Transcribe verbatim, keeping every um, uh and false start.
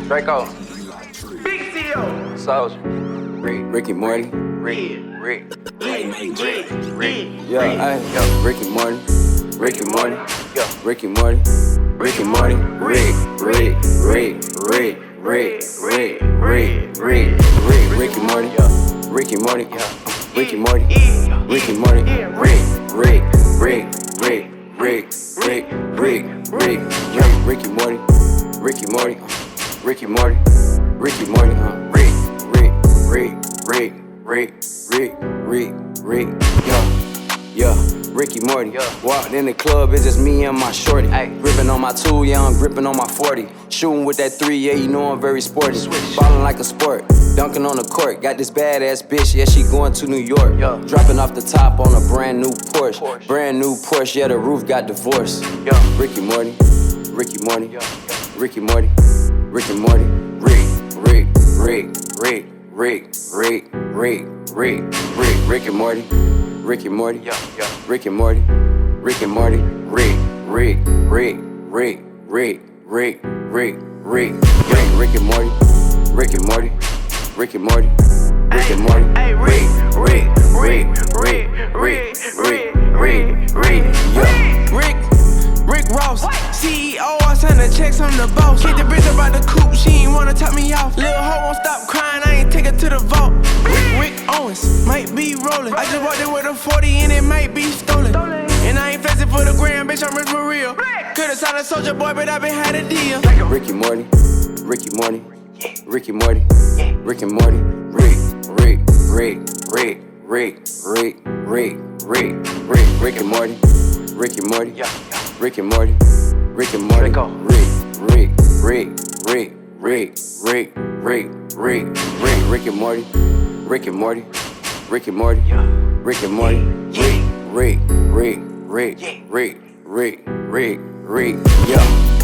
Draco. Big C O. Soldier. Rick. Ricky Morty. Rick. Rick. Rick. Rick. Rick. Yeah, ay, yo, Ricky Morty. Ricky Morty. Yo. Ricky Morty. Ricky Morty. Rick. Rick. Rick. Rick. Rick. Rick. Rick. Rick. Rick. Ricky Morty. Ricky Morty. Ricky Morty. Ricky Morty. Rick. Rick. Rick. Rick. Rick. Rick. Rick. Rick. Yo, Ricky Morty. Ricky Morty. Ricky Morty. Ricky Morty. Rick. Rick. Rick. Rick. Rick. Rick. Rick. Rick. Yo. Yeah, Ricky Morty. Yeah. Walked in the club, it's just me and my shorty. Ay. Gripping on my two, yeah, I'm gripping on my forty. Shooting with that three, yeah, you know I'm very sporty. Switch. Ballin' like a sport, dunking on the court. Got this badass bitch, yeah, she going to New York. Yeah. Dropping off the top on a brand new Porsche. Porsche. Brand new Porsche, yeah, the roof got divorced. Yeah. Ricky Morty, Ricky Morty, Yeah, yeah. Ricky Morty, Ricky Morty, Rick, Rick, Rick, Rick, Rick, Rick, Rick, Rick, Rick, Rick and Morty, Ricky Morty, Yeah, yeah. Rick and Morty, Rick and Morty, Rick, Rick, Rick, Rick, Rick, Rick, Rick, Rick, Rick, Rick and Morty, Rick and Morty, Rick and Morty, Rick and Morty, Hey, Rick, Rick, Rick, Rick, Rick, Rick, Rick, Rick, Rick, yeah. Rick, Rick Ross, C E O, I send the checks, I'm the boss. Hit the bitch about the coupe, she ain't wanna top me off. Lil' hoe won't stop crying, I ain't take her to the vault. Rick, Rick Owens, might be rolling. I just walked in with a forty and it might be stolen. And I ain't flexing for the gram, bitch, I'm rich for real. Could've signed a soldier boy, but I been had a deal. Ricky Morty, Ricky Morty, Ricky Morty, Rick and Morty, Rick, Rick, Rick, Rick, Rick, Rick, Rick, Rick, Rick, Rick and Morty, Ricky Morty, Yeah, yeah. Rick and Morty, Rick and Morty, Rico. Rick, Rick, Rick, Rick, Rick, Rick, Rick, Rick, Rick, Rick and Morty, Rick and Morty, Rick and Morty, Yeah. Rick and Morty, Yeah. Rick, Rick, Rick, Rick, Yeah. Rick, Rick, Rick, Rick, yeah.